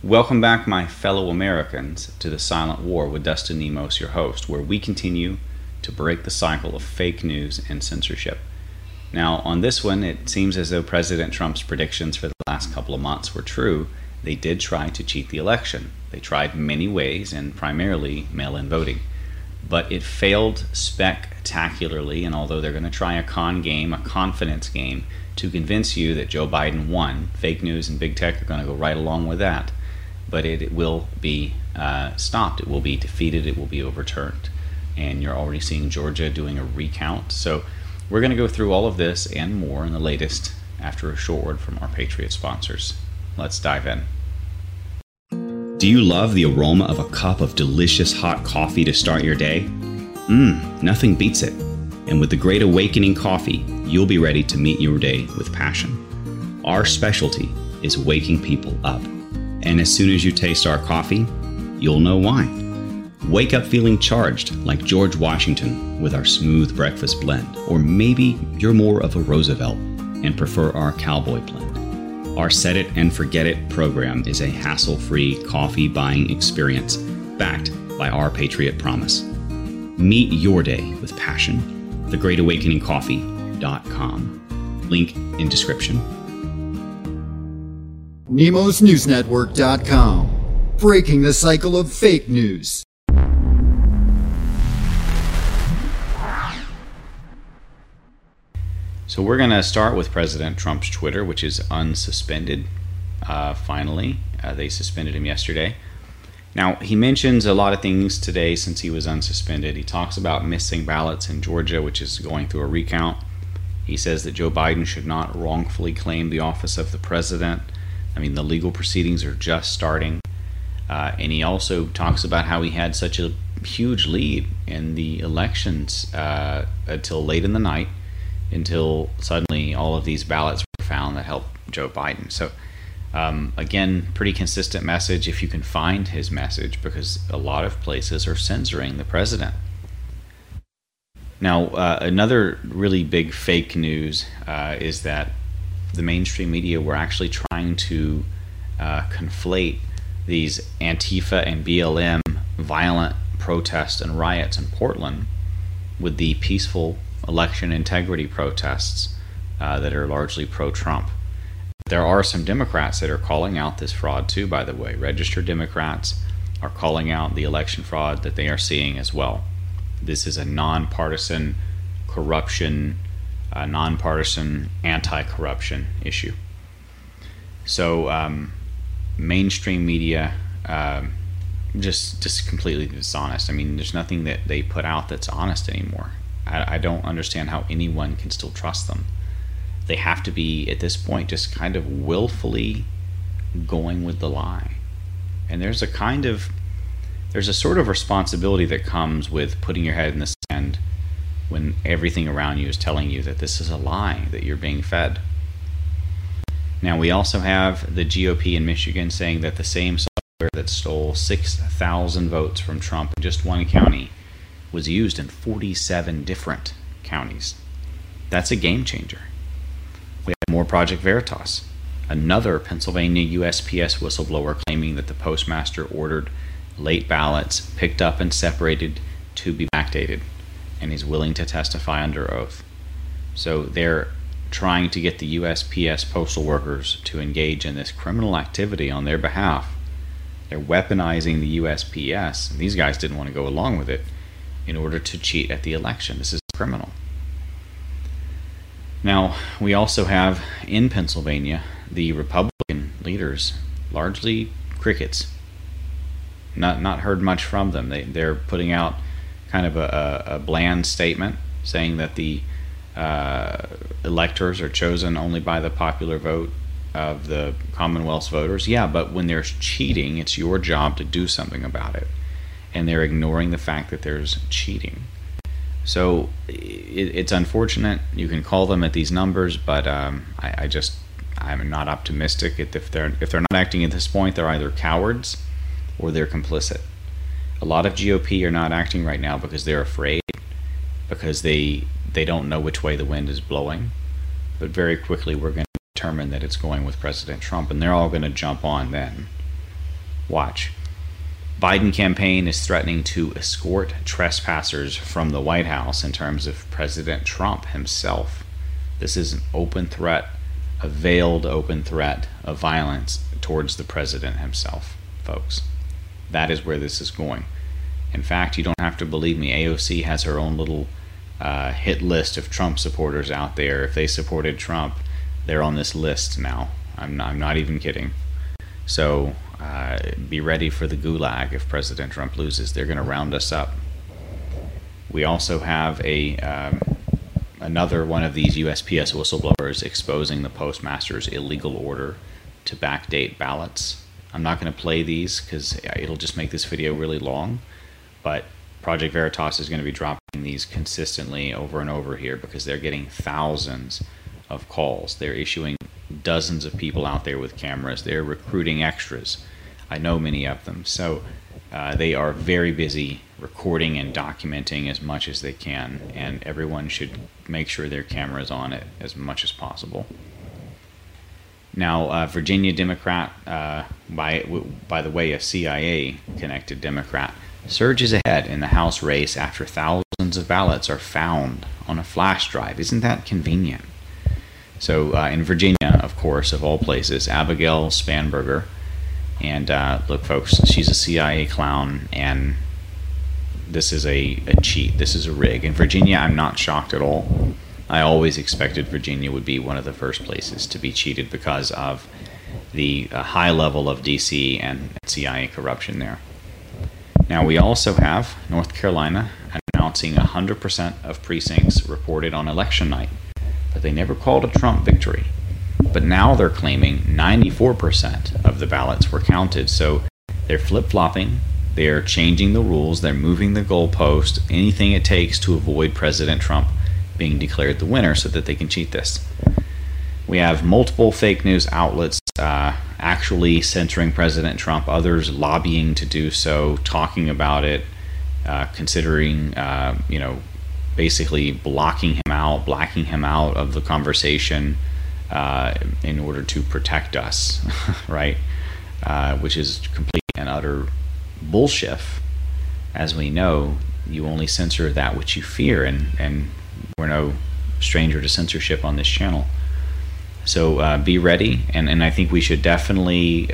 Welcome back, my fellow Americans, to The Silent War with Dustin Nemos, your host, where we continue to break the cycle of fake news and censorship. Now, on this one, it seems as though President Trump's predictions for the last couple of months were true. They did try to cheat the election. They tried many ways, and primarily mail-in voting. But it failed spectacularly, and although they're going to try a con game, a confidence game, to convince you that Joe Biden won, fake news and big tech are going to go right along with that. But it will be stopped. It will be defeated. It will be overturned. And you're already seeing Georgia doing a recount. So we're going to go through all of this and more in the latest after a short word from our Patriot sponsors. Let's dive in. Do you love the aroma of a cup of delicious hot coffee to start your day? Nothing beats it. And with the Great Awakening Coffee, you'll be ready to meet your day with passion. Our specialty is waking people up. And as soon as you taste our coffee, you'll know why. Wake up feeling charged like George Washington with our smooth breakfast blend. Or maybe you're more of a Roosevelt and prefer our cowboy blend. Our Set It and Forget It program is a hassle-free coffee buying experience backed by our Patriot Promise. Meet your day with passion. TheGreatAwakeningCoffee.com. Link in description. NemosNewsNetwork.com. Breaking the cycle of fake news. So we're going to start with President Trump's Twitter, which is unsuspended. Finally, they suspended him yesterday. Now, he mentions a lot of things today since he was unsuspended. He talks about missing ballots in Georgia, which is going through a recount. He says that Joe Biden should not wrongfully claim the office of the president. I mean, the legal proceedings are just starting. And he also talks about how he had such a huge lead in the elections until late in the night, until suddenly all of these ballots were found that helped Joe Biden. So, again, pretty consistent message if you can find his message, because a lot of places are censoring the president. Now, another really big fake news is that the mainstream media were actually trying to conflate these Antifa and BLM violent protests and riots in Portland with the peaceful election integrity protests that are largely pro-Trump. There are some Democrats that are calling out this fraud too, by the way. Registered Democrats are calling out the election fraud that they are seeing as well. This is a nonpartisan corruption, nonpartisan anti-corruption issue. So mainstream media just completely dishonest. I mean, there's nothing that they put out that's honest anymore. I don't understand how anyone can still trust them. They have to be, at this point, just kind of willfully going with the lie. And there's a sort of responsibility that comes with putting your head in the sand when everything around you is telling you that this is a lie that you're being fed. Now, we also have the GOP in Michigan saying that the same software that stole 6,000 votes from Trump in just one county was used in 47 different counties. That's a game changer. We have more Project Veritas, another Pennsylvania USPS whistleblower claiming that the postmaster ordered late ballots picked up and separated to be backdated, and is willing to testify under oath. So they're trying to get the USPS postal workers to engage in this criminal activity on their behalf. They're weaponizing the USPS, and these guys didn't want to go along with it, in order to cheat at the election. This is criminal. Now, we also have in Pennsylvania the Republican leaders, largely crickets. Not heard much from them. They're putting out kind of a bland statement saying that the electors are chosen only by the popular vote of the Commonwealth's voters. Yeah, but when there's cheating, it's your job to do something about it. And they're ignoring the fact that there's cheating. So it's unfortunate. You can call them at these numbers, but I'm not optimistic. If they're not acting at this point, they're either cowards or they're complicit. A lot of GOP are not acting right now because they're afraid, because they don't know which way the wind is blowing. But very quickly we're going to determine that it's going with President Trump, and they're all going to jump on then. Watch. Biden campaign is threatening to escort trespassers from the White House in terms of President Trump himself. This is an open threat, a veiled open threat of violence towards the president himself, folks. That is where this is going. In fact, you don't have to believe me. AOC has her own little hit list of Trump supporters out there. If they supported Trump, they're on this list now. I'm not even kidding. So be ready for the gulag if President Trump loses. They're going to round us up. We also have another one of these USPS whistleblowers exposing the postmaster's illegal order to backdate ballots. I'm not going to play these because it'll just make this video really long, but Project Veritas is going to be dropping these consistently over and over here because they're getting thousands of calls. They're issuing dozens of people out there with cameras. They're recruiting extras. I know many of them. So they are very busy recording and documenting as much as they can, and everyone should make sure their camera's on it as much as possible. Now, Virginia Democrat, by the way, a CIA-connected Democrat, surges ahead in the House race after thousands of ballots are found on a flash drive. Isn't that convenient? So in Virginia, of course, of all places, Abigail Spanberger, and look, folks, she's a CIA clown, and this is a cheat. This is a rig. In Virginia, I'm not shocked at all. I always expected Virginia would be one of the first places to be cheated because of the high level of DC and CIA corruption there. Now, we also have North Carolina announcing 100% of precincts reported on election night, but they never called a Trump victory. But now they're claiming 94% of the ballots were counted, so they're flip-flopping, they're changing the rules, they're moving the goalpost, anything it takes to avoid President Trump being declared the winner so that they can cheat this. We have multiple fake news outlets actually censoring President Trump, others lobbying to do so, talking about it, considering, basically blocking him out of the conversation in order to protect us, right? Which is complete and utter bullshit. As we know, you only censor that which you fear, and we're no stranger to censorship on this channel. So be ready, and I think we should definitely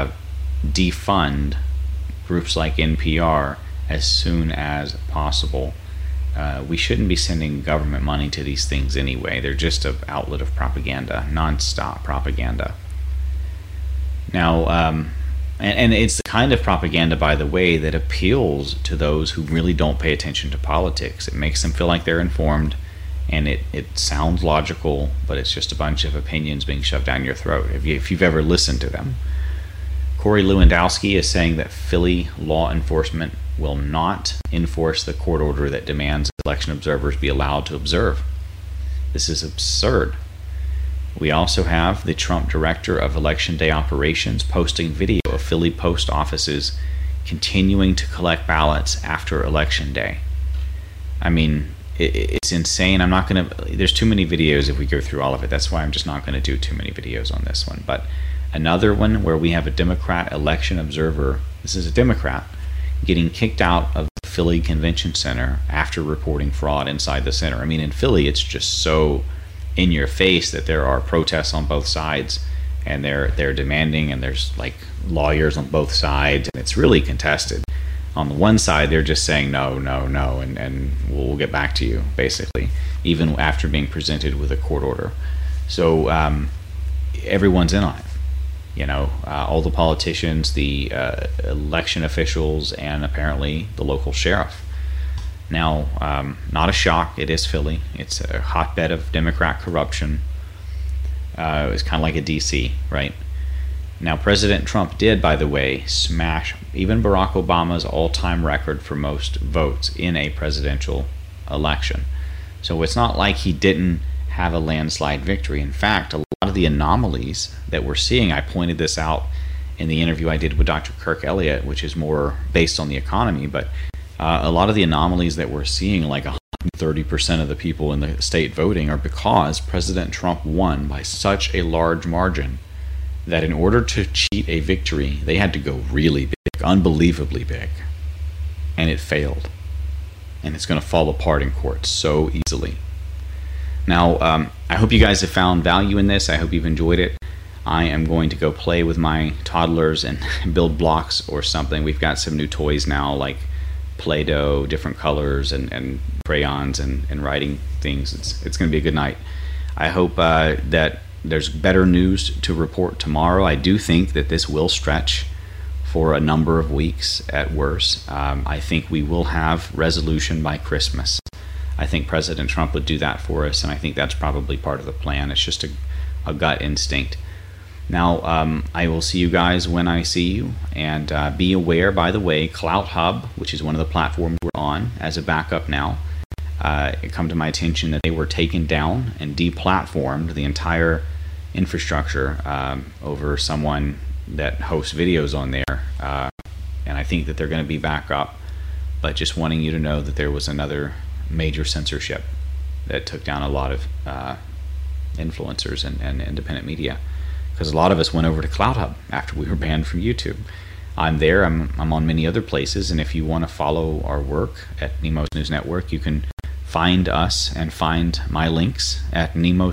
defund groups like NPR as soon as possible. We shouldn't be sending government money to these things anyway. They're just an outlet of propaganda, non-stop propaganda. Now, and it's the kind of propaganda, by the way, that appeals to those who really don't pay attention to politics. It makes them feel like they're informed, and it sounds logical, but it's just a bunch of opinions being shoved down your throat, if you've ever listened to them. Corey Lewandowski is saying that Philly law enforcement will not enforce the court order that demands election observers be allowed to observe. This is absurd. We also have the Trump director of Election Day operations posting video of Philly post offices continuing to collect ballots after Election Day. I mean, it's insane. I'm not going to, there's too many videos if we go through all of it. That's why I'm just not going to do too many videos on this one. But another one where we have a Democrat election observer, this is a Democrat, getting kicked out of the Philly Convention Center after reporting fraud inside the center. I mean, in Philly, it's just so in your face that there are protests on both sides, and they're demanding, and there's like lawyers on both sides, and it's really contested. On the one side, they're just saying no, and we'll get back to you, basically, even after being presented with a court order. So everyone's in on it. You know, all the politicians, the election officials, and apparently the local sheriff. Now, not a shock, it is Philly. It's a hotbed of Democrat corruption. It's kind of like a DC, right? Now, President Trump did, by the way, smash even Barack Obama's all-time record for most votes in a presidential election. So it's not like he didn't have a landslide victory. In fact, a lot of the anomalies that we're seeing, I pointed this out in the interview I did with Dr. Kirk Elliott, which is more based on the economy, but a lot of the anomalies that we're seeing, like 130% of the people in the state voting, are because President Trump won by such a large margin that in order to cheat a victory, they had to go really big, unbelievably big. And it failed. And it's going to fall apart in court so easily. Now, I hope you guys have found value in this. I hope you've enjoyed it. I am going to go play with my toddlers and build blocks or something. We've got some new toys now, like Play-Doh, different colors, and crayons and writing things. It's going to be a good night. I hope that there's better news to report tomorrow. I do think that this will stretch for a number of weeks at worst. I think we will have resolution by Christmas. I think President Trump would do that for us, and I think that's probably part of the plan. It's just a gut instinct. Now, I will see you guys when I see you, and be aware, by the way, CloutHub, which is one of the platforms we're on as a backup now, it come to my attention that they were taken down and deplatformed, the entire infrastructure, over someone that hosts videos on there, and I think that they're going to be back up, but just wanting you to know that there was another major censorship that took down a lot of influencers and independent media, because a lot of us went over to CloutHub after we were banned from YouTube. I'm there. I'm on many other places, and if you want to follow our work at Nemos News Network, you can find us and find my links at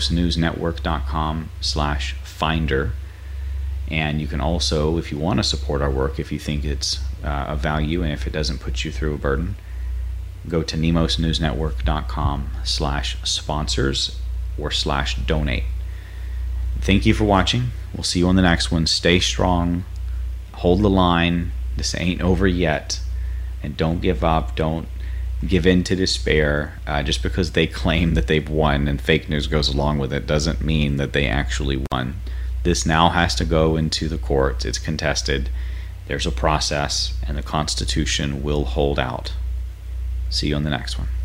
nemosnewsnetwork.com/finder. And you can also, if you want to support our work, if you think it's of value and if it doesn't put you through a burden, go to nemosnewsnetwork.com/sponsors or /donate. Thank you for watching. We'll see you on the next one. Stay strong. Hold the line. This ain't over yet. And don't give up. Don't give in to despair. Just because they claim that they've won and fake news goes along with it doesn't mean that they actually won. This now has to go into the courts. It's contested. There's a process, and the Constitution will hold out. See you on the next one.